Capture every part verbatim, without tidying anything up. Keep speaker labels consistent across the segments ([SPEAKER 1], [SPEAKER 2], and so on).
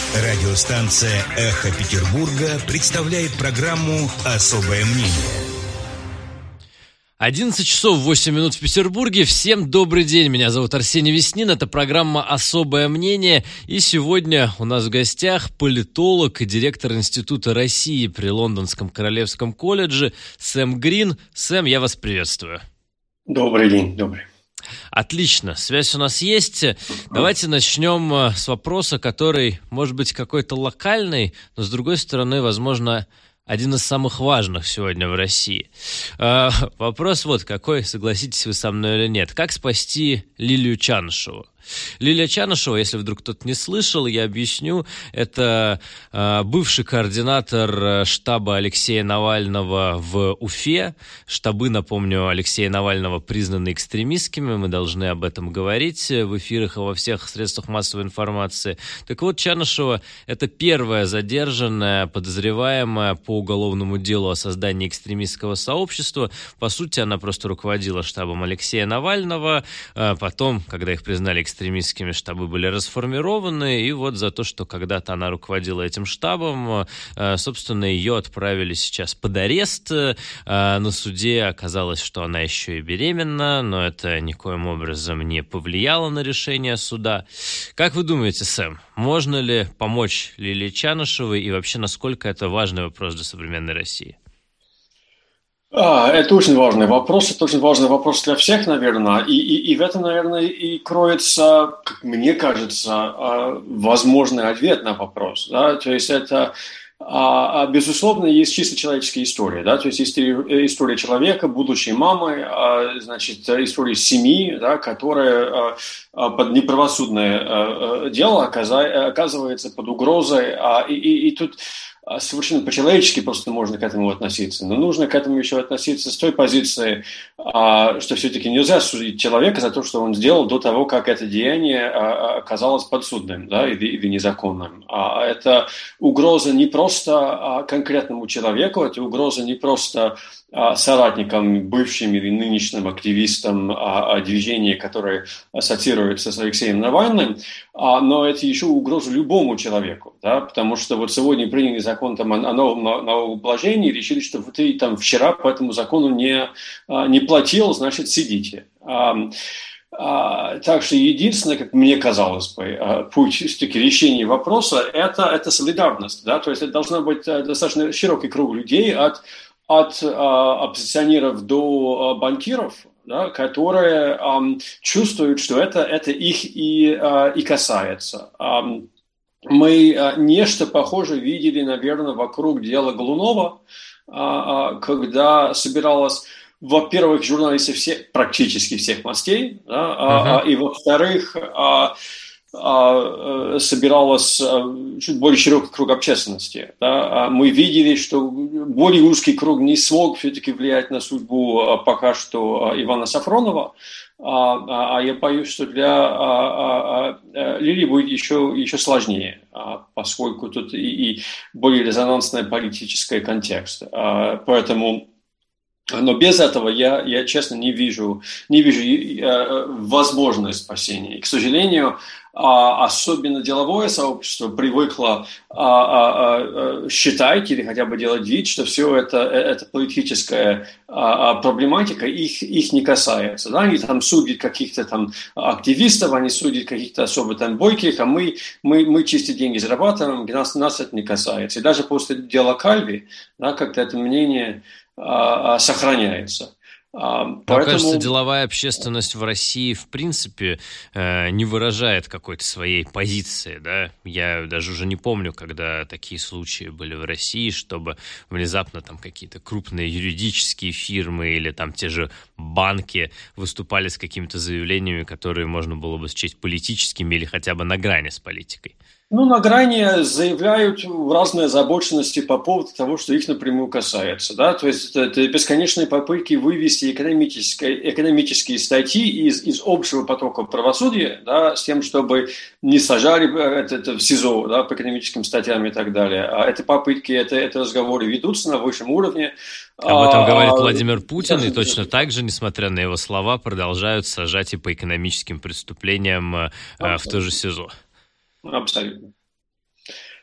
[SPEAKER 1] Радиостанция «Эхо Петербурга» представляет программу «Особое мнение».
[SPEAKER 2] одиннадцать часов восемь минут в Петербурге. Всем добрый день. Меня зовут Арсений Веснин. Это программа «Особое мнение». И сегодня у нас в гостях политолог и директор Института России при Лондонском Королевском колледже Сэм Грин. Сэм, я вас приветствую.
[SPEAKER 3] Добрый день, добрый.
[SPEAKER 2] Отлично, связь у нас есть. Давайте начнем с вопроса, который может быть какой-то локальный, но с другой стороны, возможно, один из самых важных сегодня в России. Э, вопрос вот какой, согласитесь вы со мной или нет. Как спасти Лилию Чанышеву? Лилия Чанышева, если вдруг кто-то не слышал, я объясню, это э, бывший координатор штаба Алексея Навального в Уфе. Штабы, напомню, Алексея Навального признаны экстремистскими, мы должны об этом говорить в эфирах и во всех средствах массовой информации. Так вот, Чанышева – это первая задержанная, подозреваемая по уголовному делу о создании экстремистского сообщества. По сути, она просто руководила штабом Алексея Навального, э, потом, когда их признали экстремистскими, экстремистскими, штабы были расформированы, и вот за то, что когда-то она руководила этим штабом, собственно, ее отправили сейчас под арест. На суде оказалось, что она еще и беременна, но это никоим образом не повлияло на решение суда. Как вы думаете, Сэм, можно ли помочь Лилии Чанышевой, и вообще, насколько это важный вопрос для современной России?
[SPEAKER 3] А, это очень важный вопрос, это очень важный вопрос для всех, наверное, и, и, и в этом, наверное, и кроется, как мне кажется, возможный ответ на вопрос, да, то есть это, безусловно, есть чисто человеческая история, да, то есть история человека, будущей мамы, значит, история семьи, да, которая под неправосудное дело оказывается под угрозой, и, и, и тут совершенно по-человечески просто можно к этому относиться. Но нужно к этому еще относиться с той позиции, что все-таки нельзя судить человека за то, что он сделал до того, как это деяние оказалось подсудным, да, или, или незаконным. Это угроза не просто конкретному человеку, это угроза не просто соратникам, бывшим или нынешним активистам движения, которые ассоциируются с Алексеем Навальным, но это еще угроза любому человеку, да, потому что вот сегодня приняли закон там, о новом налогообложении и решили, что ты там вчера по этому закону не, не платил, значит, сидите. Так что единственное, как мне казалось бы, путь все-таки решения вопроса это, это солидарность, да, то есть это должна быть достаточно широкий круг людей от от а, оппозиционеров до а, банкиров, да, которые а, чувствуют, что это, это их и, а, и касается. А, мы а, нечто похожее видели, наверное, вокруг дела Голунова, а, а, когда собиралась, во-первых, журналисты всех, практически всех мастей, да, uh-huh. а, и, во-вторых, а, собиралось чуть более широкий круг общественности. Да? Мы видели, что более узкий круг не смог все-таки влиять на судьбу пока что Ивана Сафронова, а я боюсь, что для Лилии будет еще, еще сложнее, поскольку тут и, и более резонансный политический контекст. Поэтому Но без этого я, я честно, не вижу, не вижу э, возможности спасения. И, к сожалению, э, особенно деловое сообщество привыкло э, э, считать или хотя бы делать вид, что все это, это политическая э, проблематика их, их не касается. Да? Они там судят каких-то там активистов, они судят каких-то особо там бойких, а мы, мы, мы чисто деньги зарабатываем, нас, нас это не касается. И даже после дела Кальви, да, как-то это мнение сохраняется.
[SPEAKER 2] Поэтому... Мне кажется, деловая общественность в России, в принципе, не выражает какой-то своей позиции, да. Я даже уже не помню, когда такие случаи были в России, чтобы внезапно там какие-то крупные юридические фирмы или там те же банки выступали с какими-то заявлениями, которые можно было бы счесть политическими или хотя бы на грани с политикой.
[SPEAKER 3] Ну, на грани заявляют разные озабоченности по поводу того, что их напрямую касается. Да? То есть это, это бесконечные попытки вывести экономические, экономические статьи из, из общего потока правосудия, да, с тем, чтобы не сажали это, это в СИЗО, да, по экономическим статьям и так далее. А эти попытки, это, это разговоры ведутся на высшем уровне.
[SPEAKER 2] Об этом говорит Владимир Путин, и точно так же, несмотря на его слова, продолжают сажать и по экономическим преступлениям в то же СИЗО.
[SPEAKER 3] Абсолютно.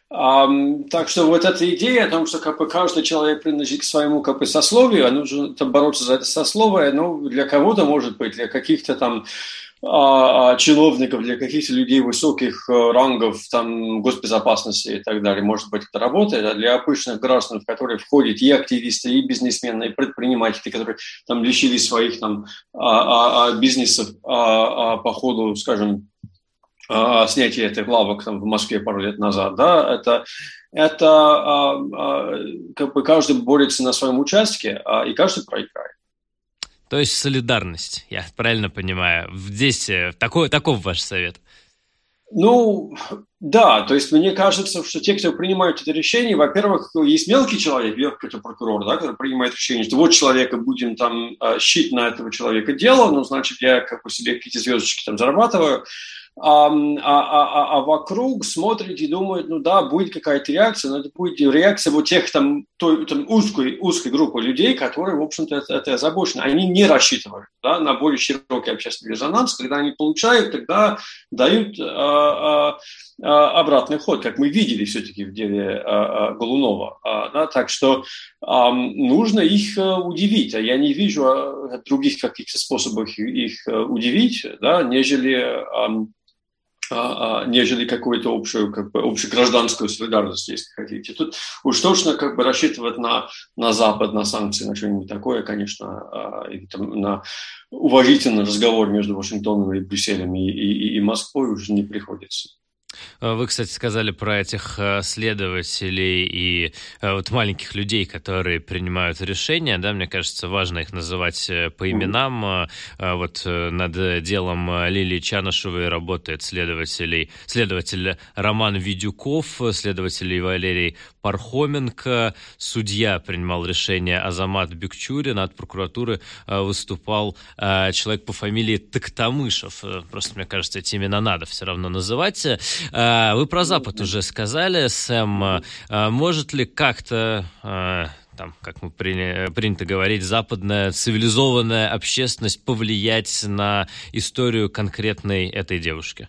[SPEAKER 3] Um, так что вот эта идея о том, что как бы, каждый человек принадлежит к своему как бы, сословию, а нужно там, бороться за это сословие, ну, для кого-то, может быть, для каких-то там а, чиновников, для каких-то людей высоких рангов там, госбезопасности и так далее, может быть, это работает, а для обычных граждан, в которые входят и активисты, и бизнесмены, и предприниматели, которые там лишились своих там, а, а, бизнесов а, а, по ходу, скажем, снятие этих лавок там, в Москве пару лет назад, да, это, это а, а, как бы каждый борется на своем участке, а, и каждый проиграет.
[SPEAKER 2] То есть солидарность, я правильно понимаю. Здесь такой, таков ваш совет.
[SPEAKER 3] Ну, да, то есть мне кажется, что те, кто принимают это решение, во-первых, есть мелкий человек, какой-то прокурор, да, который принимает решение, что вот человека будем там щить на этого человека дело, ну, значит, я как бы себе какие-то звездочки там зарабатываю, А, а, а, а вокруг смотрит и думает, ну да, будет какая-то реакция, но это будет реакция вот тех там, той, там узкой, узкой группы людей, которые, в общем-то, это, это озабочены. Они не рассчитывают, да, на более широкий общественный резонанс. Когда они получают, тогда дают а, а, обратный ход, как мы видели все-таки в деле а, а, Голунова. А, да, так что а, нужно их а, удивить. А я не вижу а, других каких-то способов их, их а, удивить, да, нежели... А, нежели какую-то общую, как бы, общегражданскую солидарность, если хотите. Тут уж точно как бы рассчитывать на, на Запад, на санкции, на что-нибудь такое, конечно, или там, на уважительный разговор между Вашингтоном и Брюсселем и, и, и Москвой уже не приходится.
[SPEAKER 2] Вы, кстати, сказали про этих следователей и вот маленьких людей, которые принимают решения, да, мне кажется, важно их называть по именам. Вот над делом Лилии Чанышевой работает следователь, следователь Роман Видюков, следователь Валерий Пархоменко, судья принимал решение Азамат Бекчурин, от прокуратуры выступал человек по фамилии Токтамышев. Просто, мне кажется, эти имена надо все равно называть. Вы про Запад уже сказали, Сэм. Может ли как-то, там, как мы приня- принято говорить, западная цивилизованная общественность повлиять на историю конкретной этой девушки?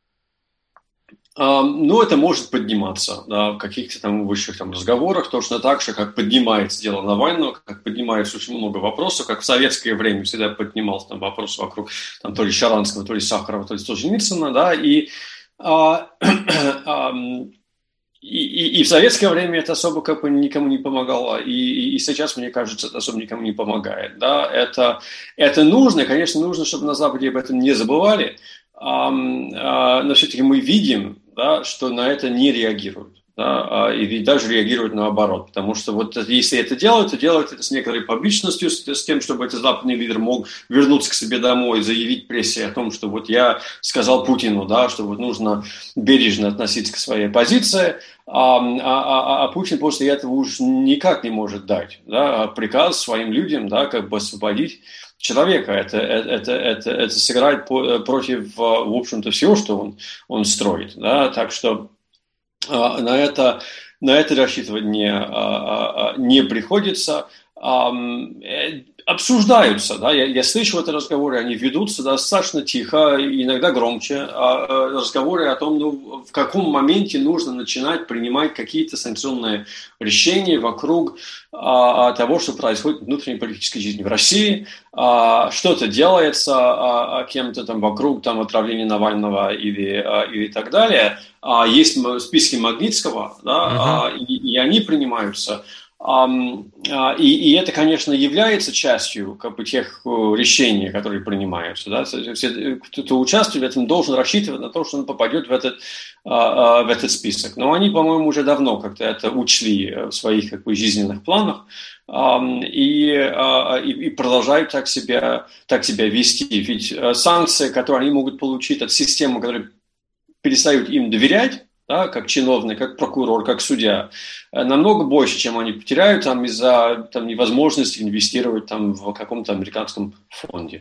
[SPEAKER 3] Ну, это может подниматься, да, в каких-то там высших там разговорах, точно так же, как поднимается дело Навального, как поднимается очень много вопросов, как в советское время всегда поднимался там вопрос вокруг там, то ли Шаранского, то ли Сахарова, то ли Солженицына, да, и А, а, и, и, и в советское время это особо как бы никому не помогало, и, и, и сейчас, мне кажется, это особо никому не помогает. Да? Это, это нужно, конечно, нужно, чтобы на Западе об этом не забывали, а, а, но все-таки мы видим, да, что на это не реагируют. Да, и даже реагируют наоборот, потому что вот если это делают, то делают это с некоторой публичностью, с, с тем, чтобы этот западный лидер мог вернуться к себе домой и заявить прессе о том, что вот я сказал Путину, да, что вот нужно бережно относиться к своей позиции, а, а, а Путин после этого уж никак не может дать, да, приказ своим людям, да, как бы освободить человека. Это, это, это, это сыграет против, в общем-то, всего, что он, он строит, да, так что На это, на это рассчитывать не, не приходится. Обсуждаются, да, я, я слышу эти разговоры, они ведутся достаточно тихо, иногда громче, разговоры о том, ну, в каком моменте нужно начинать принимать какие-то санкционные решения вокруг а, того, что происходит в внутренней политической жизни в России, а, что-то делается а, кем-то там вокруг там, отравления Навального или, а, или так далее. А, есть списки Магнитского, да, uh-huh. а, и, и они принимаются. Um, uh, и, и это, конечно, является частью как бы, тех uh, решений, которые принимаются. Да? Все, кто участвует в этом, должен рассчитывать на то, что он попадет в этот, uh, uh, в этот список. Но они, по-моему, уже давно как-то это учли в своих как бы, жизненных планах um, и, uh, и, и продолжают так себя, так себя вести. Ведь uh, санкции, которые они могут получить от системы, которая перестают им доверять, да, как чиновник, как прокурор, как судья, намного больше, чем они потеряют там, из-за там, невозможности инвестировать там, в каком-то американском фонде.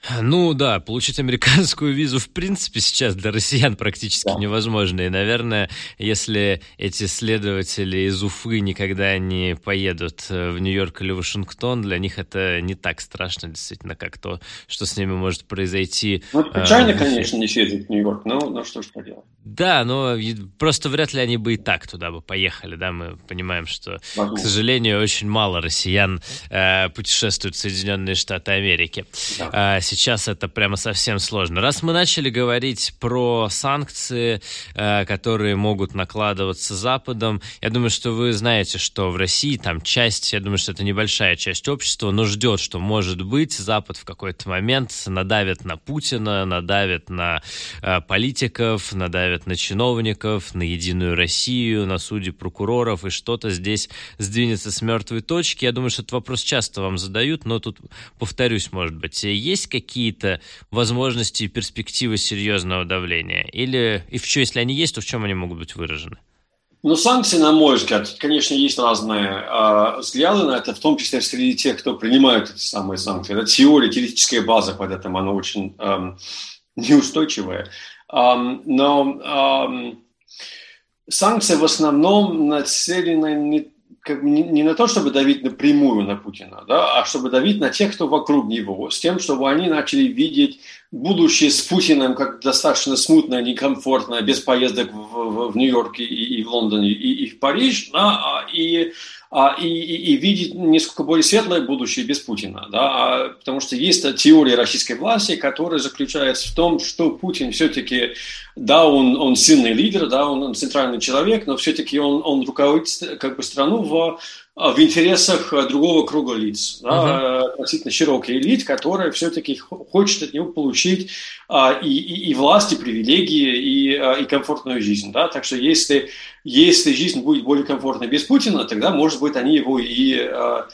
[SPEAKER 2] Ну да, получить американскую визу в принципе сейчас для россиян практически
[SPEAKER 3] Да.
[SPEAKER 2] невозможно. И, наверное, если эти следователи из Уфы никогда не поедут в Нью-Йорк или Вашингтон, для них это не так страшно, действительно, как то, что с ними может произойти
[SPEAKER 3] Ну, это
[SPEAKER 2] э,
[SPEAKER 3] печально,
[SPEAKER 2] в Уфе.
[SPEAKER 3] конечно, не съездить в Нью-Йорк, но, но что ж поделать.
[SPEAKER 2] Да, но просто вряд ли они бы и так туда бы поехали, да, мы понимаем, что,
[SPEAKER 3] Возможно.
[SPEAKER 2] к сожалению, очень мало россиян э, путешествуют в Соединенные Штаты Америки.
[SPEAKER 3] Да.
[SPEAKER 2] Э, сейчас это прямо совсем сложно. Раз мы начали говорить про санкции, э, которые могут накладываться Западом, я думаю, что вы знаете, что в России там часть, я думаю, что это небольшая часть общества, но ждет, что, может быть, Запад в какой-то момент надавит на Путина, надавит на э, политиков, надавит на чиновников, на Единую Россию, на судей, прокуроров, и что-то здесь сдвинется с мертвой точки. Я думаю, что этот вопрос часто вам задают, но тут, повторюсь, может быть, есть какие-то возможности и перспективы серьезного давления? Или, и в чем, если они есть, то в чем они могут быть выражены?
[SPEAKER 3] Ну, санкции, на мой взгляд, конечно, есть разные э, взгляды на это, в том числе среди тех, кто принимает эти самые санкции. Это теория, теоретическая база под этим, она очень эм, неустойчивая. Um, но um, санкции в основном нацелены не, как бы не, не на то, чтобы давить напрямую на Путина, да, а чтобы давить на тех, кто вокруг него, с тем, чтобы они начали видеть будущее с Путиным как достаточно смутное, некомфортное, без поездок в, в, в Нью-Йорке и, и в Лондоне и, и в Париж, да, и И, и, и видеть несколько более светлое будущее без Путина. Да? Потому что есть теория российской власти, которая заключается в том, что Путин все-таки, да, он, он сильный лидер, да, он, он центральный человек, но все-таки он, он руководит как бы страну в, в интересах другого круга лиц. Да? Uh-huh. Относительно широкий элит, которая все-таки хочет от него получить и, и, и власть, и привилегии, и, и комфортную жизнь. Да? Так что если... Если жизнь будет более комфортной без Путина, тогда, может быть, они его и, а,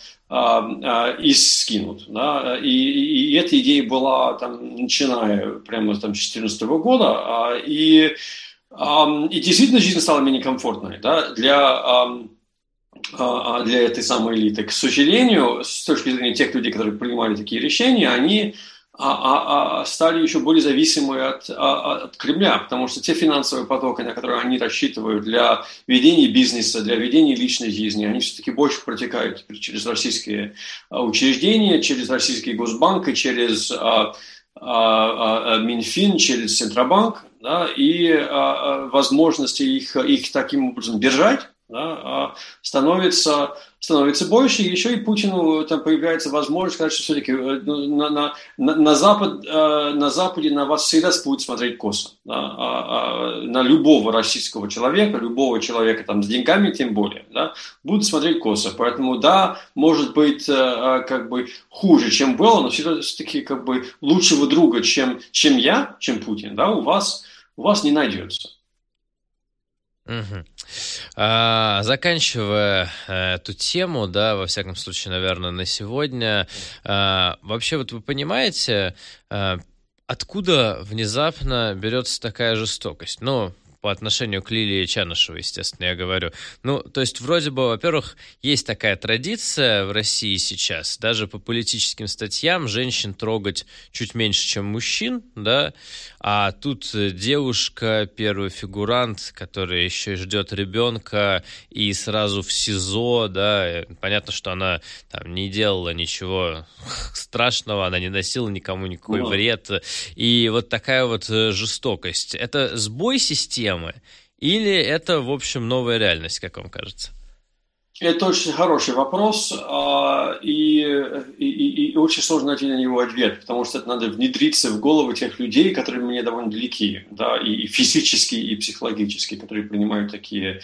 [SPEAKER 3] а, и скинут. Да? И, и эта идея была, там, начиная прямо там, с две тысячи четырнадцатого года. И, и действительно жизнь стала менее комфортной, да? для, для этой самой элиты. К сожалению, с точки зрения тех людей, которые принимали такие решения, они... А, а, а стали еще более зависимы от, а, от Кремля, потому что те финансовые потоки, на которые они рассчитывают для ведения бизнеса, для ведения личной жизни, они все-таки больше протекают через российские учреждения, через российский Госбанк, через а, а, а, Минфин, через Центробанк, да, и а, возможности их, их таким образом держать, да, становится, становится больше, и еще и Путину там появляется возможность сказать, что все-таки на, на, на, Запад, на Западе на вас всегда будут смотреть косо. Да, на любого российского человека, любого человека там, с деньгами тем более, да, будут смотреть косо. Поэтому да, может быть как бы хуже, чем было, но все-таки как бы лучшего друга, чем, чем я, чем Путин, да, у вас, у вас не найдется.
[SPEAKER 2] Угу. А, заканчивая а, эту тему, да, во всяком случае, наверное, на сегодня, а, вообще вот вы понимаете, а, откуда внезапно берется такая жестокость? Ну, по отношению к Лилии Чанышевой, естественно, я говорю. Ну, то есть, вроде бы, во-первых, есть такая традиция в России сейчас, даже по политическим статьям женщин трогать чуть меньше, чем мужчин, да, а тут девушка, первый фигурант, которая еще и ждет ребенка, и сразу в СИЗО, да, понятно, что она там не делала ничего страшного, она не носила никому никакой вред, и вот такая вот жестокость. Это сбой системы, или это, в общем, новая реальность, как вам кажется?
[SPEAKER 3] Это очень хороший вопрос, и, и, и очень сложно найти на него ответ, потому что это надо внедриться в головы тех людей, которые мне довольно далеки, да, и физически, и психологически, которые принимают такие,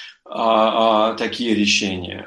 [SPEAKER 3] такие решения.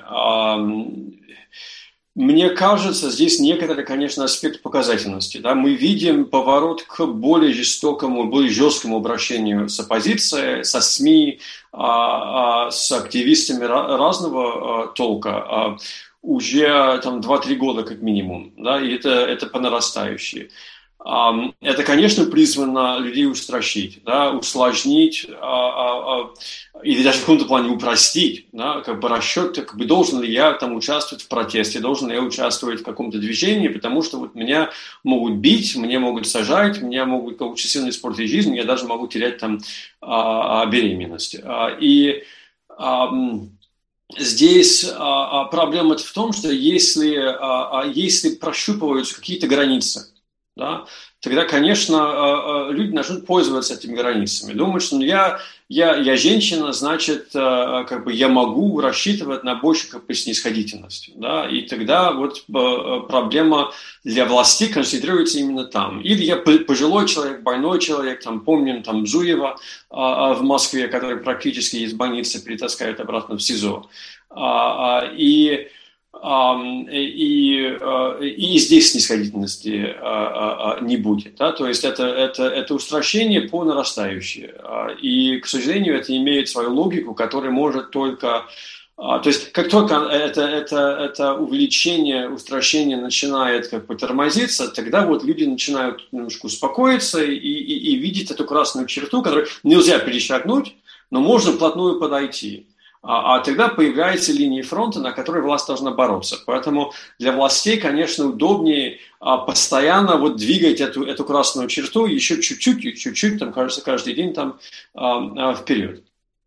[SPEAKER 3] Мне кажется, здесь некоторый, конечно, аспект показательности. Да? Мы видим поворот к более жестокому, более жесткому обращению с оппозицией, со СМИ, а, а, с активистами разного а, толка а, уже там, два-три года как минимум. Да? И это, это по нарастающей. Это, конечно, призвано людей устрашить, да, усложнить или даже в каком-то плане упростить. Да, как бы расчет, как бы должен ли я там участвовать в протесте, должен ли я участвовать в каком-то движении, потому что вот меня могут бить, меня могут сажать, меня могут очень сильно испортить жизнь, я даже могу терять там беременность. И здесь а, проблема в том, что если, а, если прощупываются какие-то границы, да, тогда, конечно, а, люди начнут пользоваться этими границами. Думают, что ну, я, я, я женщина, значит, а, как бы я могу рассчитывать на большую как бы, снисходительность. Да, и тогда вот а, проблема для властей концентрируется именно там. Или я пожилой человек, больной человек, там, помним там, Зуева а, в Москве, который практически из больницы перетаскают обратно в СИЗО. А, а, и, а, и, а, и здесь снисходительности а, а, не будет. Да? То есть это, это, это устрашение по нарастающей. А, и, к сожалению, это имеет свою логику, которая может только... То есть, как только это, это, это увеличение, устрашение начинает как бы тормозиться, тогда вот люди начинают немножко успокоиться и, и, и видеть эту красную черту, которую нельзя перешагнуть, но можно вплотную подойти. А, а тогда появляются линии фронта, на которой власть должна бороться. Поэтому для властей, конечно, удобнее а, постоянно вот двигать эту, эту красную черту еще чуть-чуть, чуть-чуть, там, кажется, каждый день там а, а, вперед.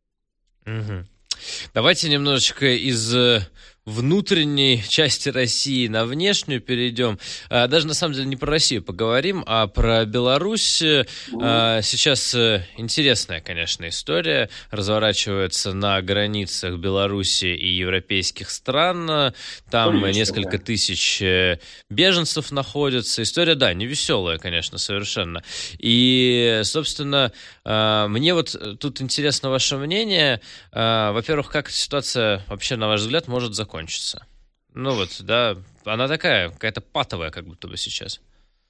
[SPEAKER 2] Угу. Давайте немножечко из внутренней части России на внешнюю перейдем. Даже на самом деле не про Россию поговорим, а про Беларусь. Mm-hmm. Сейчас интересная, конечно, история разворачивается на границах Беларуси и европейских стран. Там Конечно, несколько да. тысяч беженцев находятся. История, да, невеселая, конечно, совершенно. И, собственно, мне вот тут интересно ваше мнение. Во-первых, как эта ситуация вообще, на ваш взгляд, может закончиться? Ну вот, да, она такая, какая-то патовая, как будто бы сейчас.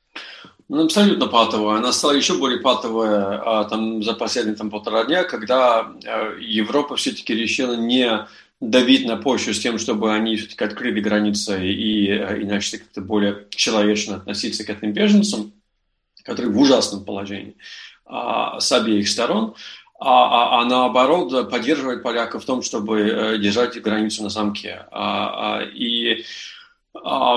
[SPEAKER 3] Ну, абсолютно патовая. Она стала еще более патовая а, там, за последние там, полтора дня, когда а, Европа все-таки решила не давить на почву с тем, чтобы они все-таки открыли границы и, и начали как-то более человечно относиться к этим беженцам, которые в ужасном положении а, с обеих сторон. А, а, а наоборот поддерживать поляков в том, чтобы э, держать границу на замке. А, а, и а,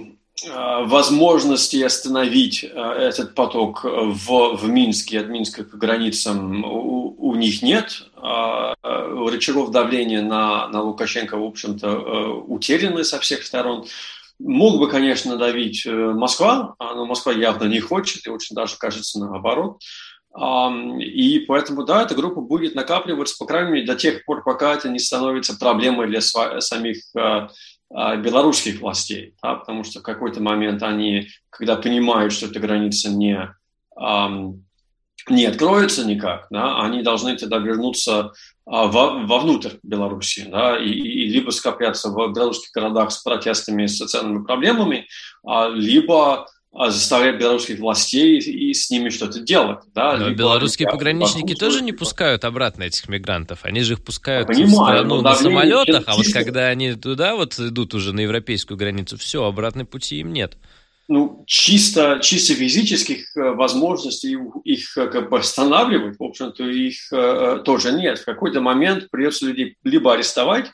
[SPEAKER 3] а, возможности остановить а, этот поток в, в Минске, от Минска к границам у, у них нет. А, а, рычагов давления на, на Лукашенко, в общем-то, утеряны со всех сторон. Мог бы, конечно, давить Москва, но Москва явно не хочет, и очень даже кажется наоборот. И поэтому, да, эта группа будет накапливаться, по крайней мере, до тех пор, пока это не становится проблемой для самих белорусских властей, да, потому что в какой-то момент они, когда понимают, что эта граница не, не откроется никак, да, они должны тогда вернуться во, вовнутрь Беларуси, да, и, и либо скопляться в белорусских городах с протестами, с социальными проблемами, либо заставлять белорусских властей и с ними что-то делать. Да?
[SPEAKER 2] Но
[SPEAKER 3] либо
[SPEAKER 2] белорусские пограничники тоже не пускают обратно этих мигрантов. Они же их пускают
[SPEAKER 3] Понимаю,
[SPEAKER 2] в страну на самолетах, а вот
[SPEAKER 3] чисто...
[SPEAKER 2] когда они туда вот идут уже на европейскую границу, все, обратной пути им нет.
[SPEAKER 3] Ну, чисто, чисто физических возможностей их как бы останавливать, в общем-то, их э, тоже нет. В какой-то момент придется людей либо арестовать,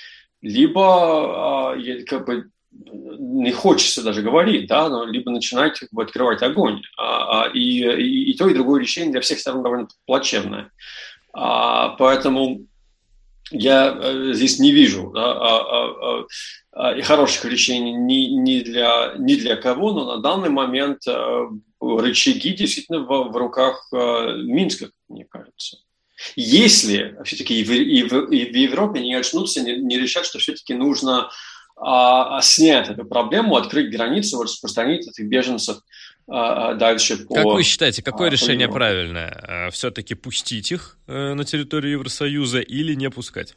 [SPEAKER 3] либо э, как бы не хочется даже говорить, да, но либо начинать как бы, открывать огонь. А, а, и, и, и то, и другое решение для всех сторон довольно плачевное. А, поэтому я а, здесь не вижу да, а, а, а, хороших решений ни, ни, для, ни для кого, но на данный момент а, рычаги действительно в, в руках а, Минска, мне кажется. Если все-таки и в, и в, и в Европе не очнутся, не, не решат, что все-таки нужно А, снять эту проблему, открыть границу, распространить этих беженцев а, дальше по...
[SPEAKER 2] Как вы считаете, какое
[SPEAKER 3] а,
[SPEAKER 2] решение правильное? Все-таки пустить их на территорию Евросоюза или не пускать?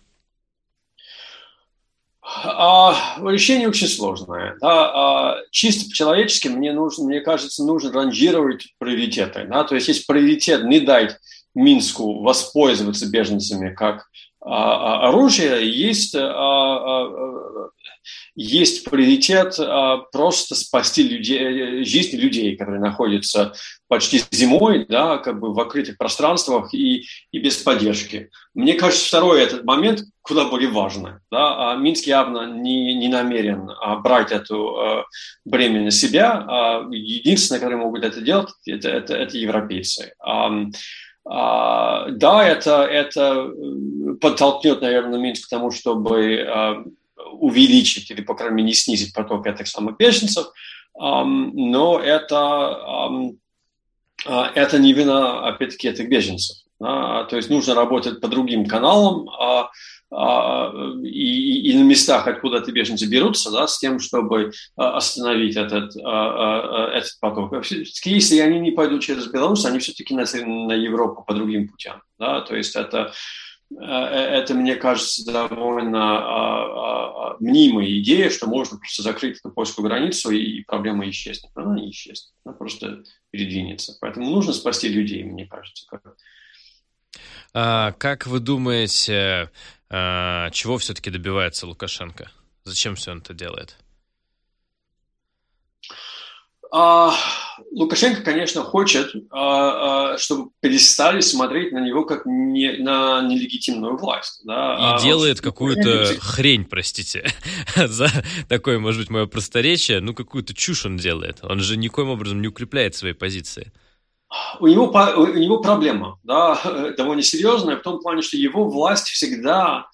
[SPEAKER 3] А, решение очень сложное. Да, а, чисто по-человечески мне, нужно, мне кажется, нужно ранжировать приоритеты. Да? То есть есть приоритет не дать Минску воспользоваться беженцами как оружия, есть, есть приоритет просто спасти людей, жизни людей, которые находятся почти зимой, да, как бы в открытых пространствах и, и без поддержки. Мне кажется, второй этот момент куда более важный. Да? Минск явно не, не намерен брать это бремя на себя. Единственные, которые могут это делать, это, это, это европейцы. Да, это, это подтолкнет, наверное, Минск к тому, чтобы увеличить или, по крайней мере, не снизить поток этих самых беженцев, но это, это не вина, опять-таки, этих беженцев. То есть нужно работать по другим каналам и, и на местах, откуда эти беженцы берутся, да, с тем, чтобы остановить этот, этот поток. Если они не пойдут через Беларусь, они все-таки нацелены на Европу по другим путям. Да? То есть это, это, мне кажется, довольно мнимая идея, что можно просто закрыть эту польскую границу и проблема исчезнет. Она не исчезнет, она просто передвинется. Поэтому нужно спасти людей, мне кажется.
[SPEAKER 2] А, как вы думаете, а, чего все-таки добивается Лукашенко? Зачем все он это делает?
[SPEAKER 3] А, Лукашенко, конечно, хочет, а, а, чтобы перестали смотреть на него как не, на нелегитимную власть. Да?
[SPEAKER 2] И а, делает какую-то хрень, простите, за такое, может быть, мое просторечие, ну какую-то чушь он делает. Он же никоим образом не укрепляет свои позиции.
[SPEAKER 3] У него, у него проблема, да, довольно серьезная, в том плане, что его власть всегда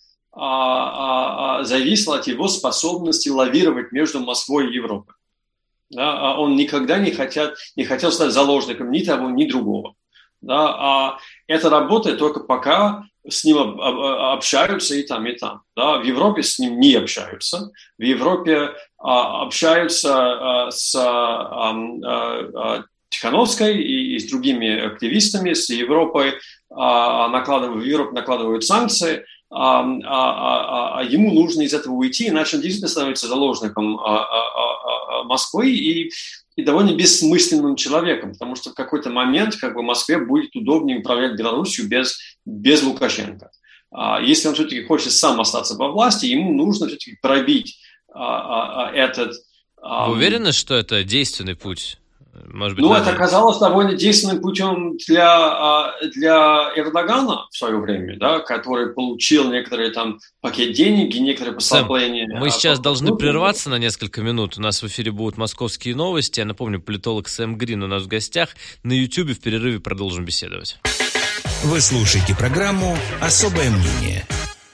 [SPEAKER 3] а, а, зависела от его способности лавировать между Москвой и Европой. Да, он никогда не, хотят, не хотел стать заложником ни того, ни другого. Да, а это работает только пока с ним общаются и там, и там. Да. В Европе с ним не общаются. В Европе а, общаются а, с а, а, Тихановской и, и с другими активистами, с Европой, а, накладывают, в Европу накладывают санкции, а, а, а, а ему нужно из этого уйти, иначе он действительно становится заложником а, а, а, Москвы и, и довольно бессмысленным человеком, потому что в какой-то момент как бы, Москве будет удобнее управлять Беларусью без, без Лукашенко. А, если он все-таки хочет сам остаться во власти, ему нужно все-таки пробить а, а, этот... А,
[SPEAKER 2] Вы уверены, что это действенный путь? Может быть,
[SPEAKER 3] ну,
[SPEAKER 2] даже...
[SPEAKER 3] это оказалось довольно действенным путем для, для Эрдогана в свое время, да, который получил некоторые там пакет денег и некоторые послабления.
[SPEAKER 2] Сэм, мы сейчас должны прерваться на несколько минут. У нас в эфире будут московские новости. Я напомню, политолог Сэм Грин у нас в гостях. На Ютубе в перерыве продолжим беседовать.
[SPEAKER 1] Вы слушаете программу «Особое мнение».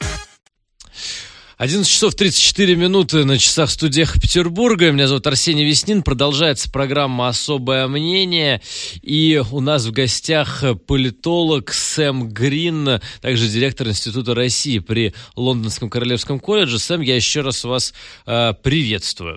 [SPEAKER 2] одиннадцать часов тридцать четыре минуты на часах студиях Петербурга. Меня зовут Арсений Веснин. Продолжается программа «Особое мнение». И у нас в гостях политолог Сэм Грин, также директор Института России при Лондонском Королевском колледже. Сэм, я еще раз вас э, приветствую.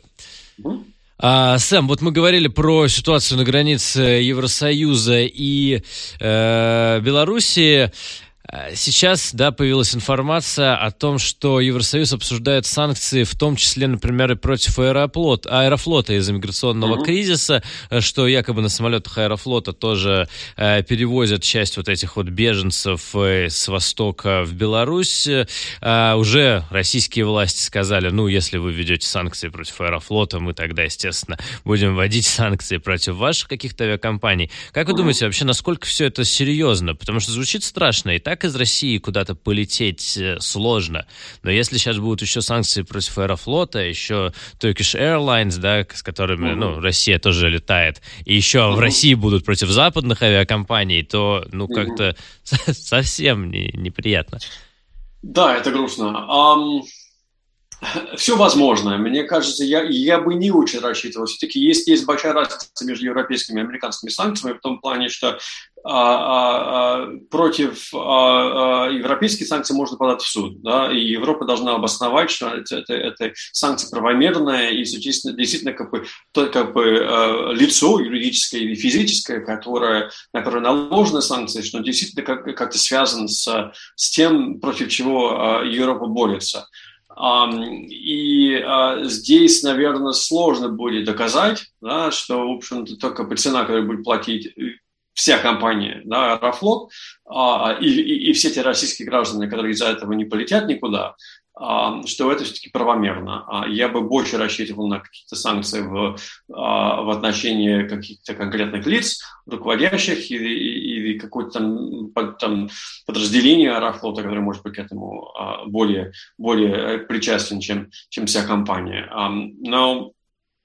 [SPEAKER 2] А, Сэм, вот мы говорили про ситуацию на границе Евросоюза и э, Белоруссии. Сейчас, да, появилась информация о том, что Евросоюз обсуждает санкции, в том числе, например, и против Аэрофлота, Аэрофлота из-за миграционного mm-hmm. кризиса, что якобы на самолетах Аэрофлота тоже э, перевозят часть вот этих вот беженцев э, с востока в Беларусь. Э, уже российские власти сказали, ну, если вы ведете санкции против Аэрофлота, мы тогда, естественно, будем вводить санкции против ваших каких-то авиакомпаний. Как вы mm-hmm. думаете, вообще, насколько все это серьезно? Потому что звучит страшно, и так из России куда-то полететь сложно. Но если сейчас будут еще санкции против Аэрофлота, еще Turkish Airlines, да, с которыми, mm-hmm. ну, Россия тоже летает, и еще mm-hmm. в России будут против западных авиакомпаний, то, ну, как-то mm-hmm. совсем не, неприятно.
[SPEAKER 3] Да, это грустно. Um... Все возможно. Мне кажется, я, я бы не очень рассчитывал. Все-таки есть, есть большая разница между европейскими и американскими санкциями в том плане, что а, а, против а, а, европейских санкций можно подать в суд. Да? И Европа должна обосновать, что это, это, это санкции правомерные и действительно, действительно как бы, то, как бы, а, лицо юридическое или физическое, которое, на которое наложены санкции, что действительно как, как-то связано с, с тем, против чего а, Европа борется. Um, и uh, здесь, наверное, сложно будет доказать, да, что, в общем-то, только цена, которую будет платить вся компания, да, Аэрофлот, а, и, и, и все те российские граждане, которые из-за этого не полетят никуда, а, что это все-таки правомерно. А я бы больше рассчитывал на какие-то санкции в, а, в отношении каких-то конкретных лиц, руководящих или, или какое-то там, там подразделение Аэрофлота, которое может быть к этому а, более, более причастен, чем, чем вся компания. А, но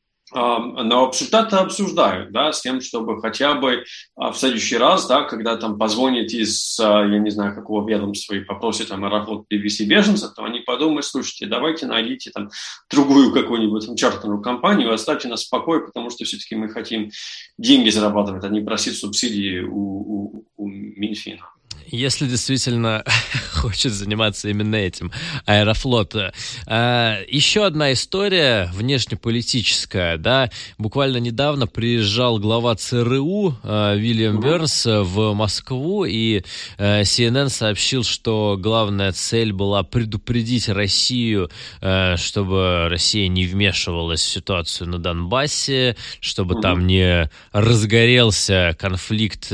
[SPEAKER 3] Но обсуждать-то обсуждают, да, с тем, чтобы хотя бы в следующий раз, да, когда там позвонят из, я не знаю, какого ведомства и попросят там Аэрофлот перевести беженцев, то они подумают, слушайте, давайте найдите там другую какую-нибудь там чартерную компанию, оставьте нас в покое, потому что все-таки мы хотим деньги зарабатывать, а не просить субсидии у, у, у Минфина.
[SPEAKER 2] Если действительно хочет заниматься именно этим Аэрофлот. А, еще одна история внешнеполитическая, да, буквально недавно приезжал глава ЦРУ а, Уильям Бернс в Москву, и а, си эн эн сообщил, что главная цель была предупредить Россию, а, чтобы Россия не вмешивалась в ситуацию на Донбассе, чтобы mm-hmm. там не разгорелся конфликт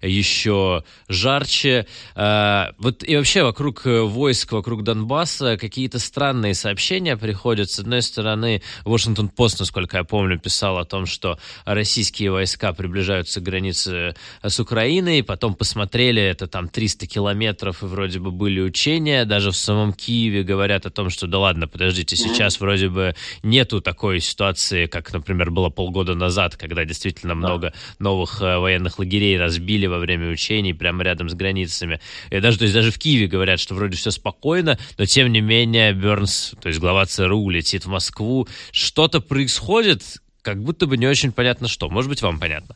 [SPEAKER 2] еще жарче. А, вот и вообще вокруг войск, вокруг Донбасса какие-то странные сообщения приходят. С одной стороны, Вашингтон-Пост, насколько я помню, писал о том, что российские войска приближаются к границе с Украиной, потом посмотрели, это там триста километров, и вроде бы были учения. Даже в самом Киеве говорят о том, что да ладно, подождите, сейчас mm-hmm. вроде бы нету такой ситуации, как, например, было полгода назад, когда действительно да. много новых военных лагерей разбили во время учений прямо рядом с границей. И даже, то есть даже в Киеве говорят, что вроде все спокойно, но тем не менее Бернс, то есть глава ЦРУ, летит в Москву. Что-то происходит, как будто бы не очень понятно что. Может быть, вам понятно?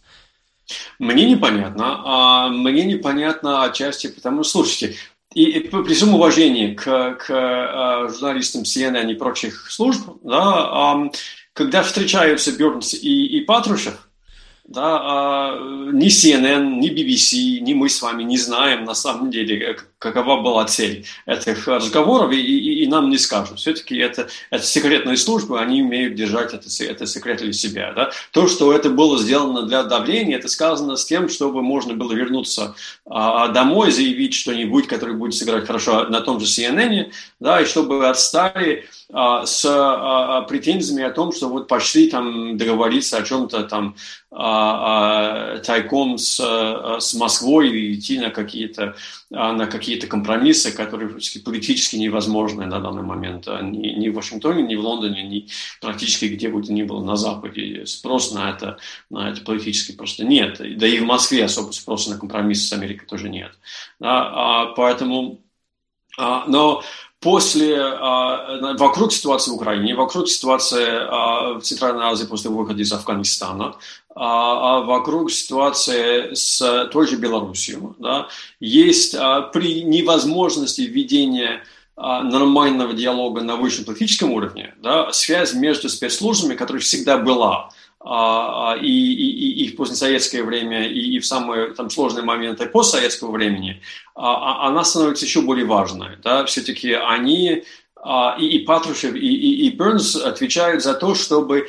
[SPEAKER 3] Мне непонятно. А мне непонятно отчасти, потому что, слушайте, и, и при всем уважении к, к а, журналистам си эн эн и прочих служб, да, а, когда встречаются Бернс и, и Патрушев, да, а, ни си эн эн, ни би би си, ни мы с вами не знаем на самом деле, какова была цель этих разговоров, и, и, и нам не скажут. Все-таки это, это секретные службы, они умеют держать это, это секрет для себя. Да? То, что это было сделано для давления, это сказано с тем, чтобы можно было вернуться а, домой, заявить что-нибудь, которое будет сыграть хорошо на том же си эн эн, да, и чтобы отстали а, с а, претензиями о том, что вот пошли там договориться о чем-то там а, а, тайком с, а, с Москвой или идти на какие-то, а, на какие какие-то компромиссы, которые политически невозможны на данный момент ни, ни в Вашингтоне, ни в Лондоне, ни практически где бы то ни было на Западе. Спрос на это, на это политически просто нет. Да и в Москве особо спроса на компромиссы с Америкой тоже нет. Да, а, поэтому, а, но после, а, вокруг ситуации в Украине, вокруг ситуации а, в Центральной Азии после выхода из Афганистана, а, а вокруг ситуации с той же Белоруссией, да, есть а, при невозможности введения а, нормального диалога на высшем политическом уровне, да, связь между спецслужбами, которая всегда была, а, и, и, и в позднесоветское время, и, и в самые там, сложные моменты постсоветского времени, а, она становится еще более важной. Да? Все-таки они, а, и, и Патрушев, и, и, и Бернс отвечают за то, чтобы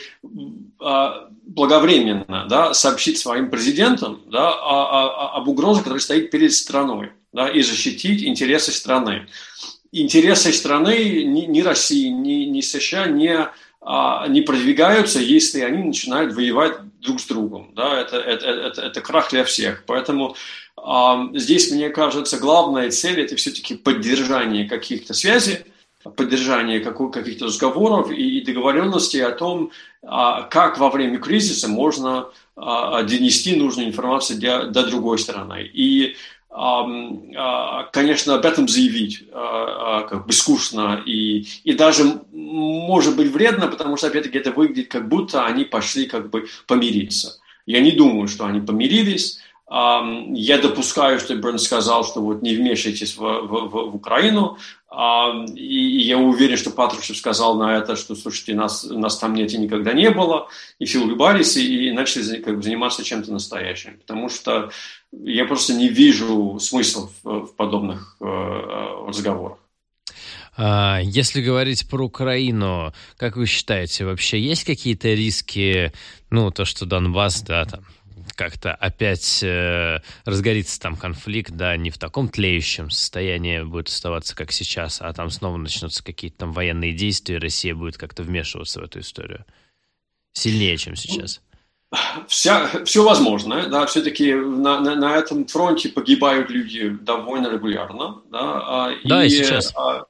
[SPEAKER 3] а, благовременно, да, сообщить своим президентам, да, о, о, об угрозе, которая стоит перед страной, да, и защитить интересы страны. Интересы страны ни, ни России, ни, ни США не не продвигаются, если они начинают воевать друг с другом. Да? Это, это, это, это крах для всех. Поэтому э, здесь, мне кажется, главная цель – это все-таки поддержание каких-то связей, поддержание каких-то разговоров и договоренностей о том, э, как во время кризиса можно э, донести нужную информацию для, до другой стороны. И конечно, об этом заявить как бы скучно и, и даже может быть вредно, потому что, опять-таки, это выглядит, как будто они пошли как бы помириться. Я не думаю, что они помирились. Я допускаю, что Бернс сказал, что вот не вмешивайтесь в, в, в Украину. И я уверен, что Патрушев сказал на это, что, слушайте, нас, нас там нет и никогда не было. И все улыбались и, и начали как бы, заниматься чем-то настоящим. Потому что я просто не вижу смысла в, в подобных э, разговорах.
[SPEAKER 2] Если говорить про Украину, как вы считаете, вообще есть какие-то риски, ну, то, что Донбасс, да, там, как-то опять э, разгорится там конфликт, да, не в таком тлеющем состоянии будет оставаться, как сейчас, а там снова начнутся какие-то там военные действия, и Россия будет как-то вмешиваться в эту историю сильнее, чем сейчас?
[SPEAKER 3] Вся, все возможно, да, все-таки на, на, на этом фронте погибают люди довольно регулярно, да,
[SPEAKER 2] да,
[SPEAKER 3] и,
[SPEAKER 2] и сейчас.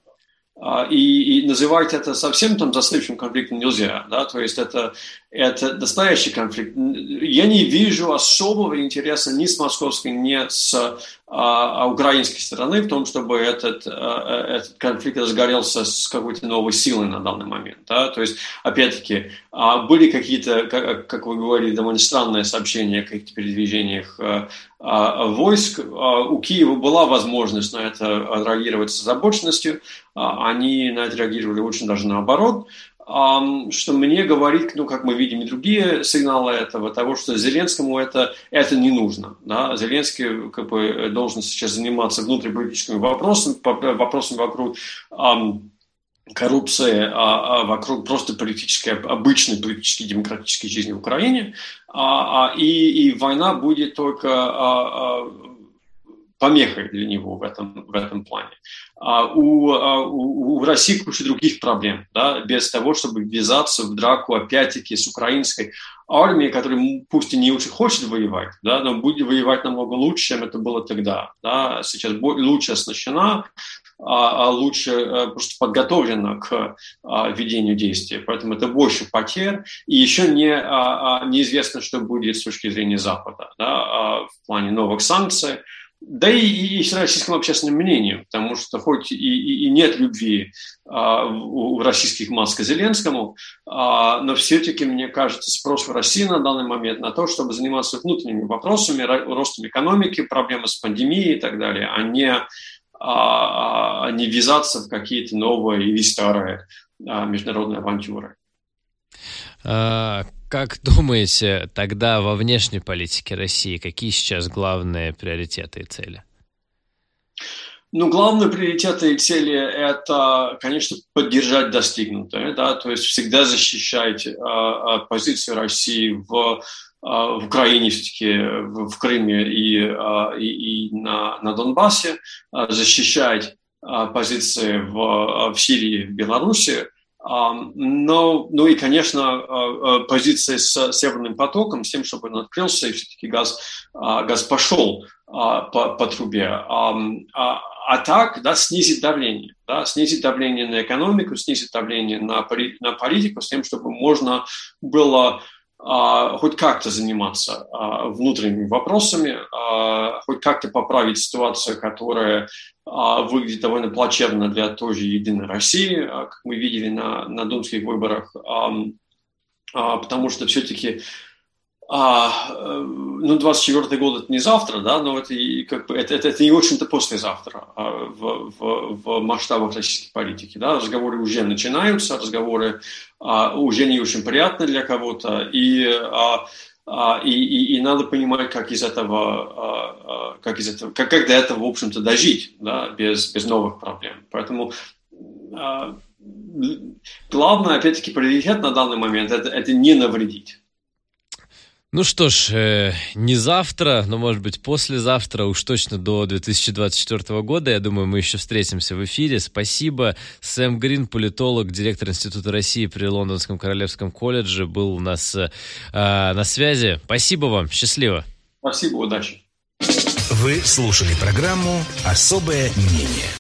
[SPEAKER 3] И, и называть это совсем там застывшим конфликтом нельзя, да, то есть это, это настоящий конфликт. Я не вижу особого интереса ни с московской, ни с а, украинской стороны в том, чтобы этот, а, этот конфликт разгорелся с какой-то новой силой на данный момент, да, то есть, опять-таки, а, были какие-то, как, как вы говорили, довольно странные сообщения о каких-то передвижениях а, а, войск. А, у Киева была возможность на это реагировать с озабоченностью, а, они на это реагировали очень даже наоборот, что мне говорит, ну, как мы видим и другие сигналы этого, того, что Зеленскому это, это не нужно. Да? Зеленский как бы должен сейчас заниматься внутриполитическими вопросами, вопросами вокруг эм, коррупции, а, а вокруг просто политической, обычной политической демократической жизни в Украине, а, а, и, и война будет только а, а, помехой для него в этом, в этом плане. А у, у, у России куча других проблем, да, без того, чтобы ввязаться в драку, опять-таки, с украинской армией, которая пусть и не очень хочет воевать, да, но будет воевать намного лучше, чем это было тогда. Да. Сейчас лучше оснащена, а лучше просто подготовлена к ведению действий. Поэтому это больше потерь. И еще не, неизвестно, что будет с точки зрения Запада, да, в плане новых санкций. Да и, и, и с российским общественным мнением, потому что хоть и, и, и нет любви а, у, у российских масс к Зеленскому, а, но все-таки, мне кажется, спрос в России на данный момент на то, чтобы заниматься внутренними вопросами, ростом экономики, проблемы с пандемией и так далее, а не, а, а не ввязаться в какие-то новые или старые а, международные авантюры.
[SPEAKER 2] А, как думаете, тогда во внешней политике России какие сейчас главные приоритеты и цели?
[SPEAKER 3] Ну, главные приоритеты и цели – это, конечно, поддержать достигнутое, да, то есть всегда защищать а, позицию России в, а, в Украине, все-таки в, в Крыме и, а, и, и на, на Донбассе, а, защищать а, позиции в, в Сирии, в Беларуси. Um, но, ну и, конечно, uh, uh, позиция с Северным потоком, с тем, чтобы он открылся, и все-таки газ, uh, газ пошел uh, по, по трубе. Um, а, а так, да, снизить давление, да, снизить давление на экономику, снизить давление на, на политику, с тем, чтобы можно было Uh, хоть как-то заниматься uh, внутренними вопросами, uh, хоть как-то поправить ситуацию, которая uh, выглядит довольно плачевно для той же Единой России, uh, как мы видели на, на думских выборах, um, uh, потому что все-таки uh, ну, двадцать четвёртый год это не завтра, да, но это, как бы, это, это, это не очень-то послезавтра uh, в, в, в масштабах российской политики. Да. Разговоры уже начинаются, разговоры Uh, уже не очень приятно для кого-то, и, uh, uh, и, и, и надо понимать, как из этого, uh, uh, как, из этого как, как до этого, в общем-то, дожить, да, без, без новых проблем. Поэтому uh, главное, опять-таки, приоритет на данный момент это, – это не навредить.
[SPEAKER 2] Ну что ж, э, не завтра, но, может быть, послезавтра, уж точно до две тысячи двадцать четвёртого года, я думаю, мы еще встретимся в эфире. Спасибо. Сэм Грин, политолог, директор Института России при Лондонском Королевском колледже, был у нас э, на связи. Спасибо вам. Счастливо.
[SPEAKER 3] Спасибо. Удачи.
[SPEAKER 1] Вы слушали программу «Особое мнение».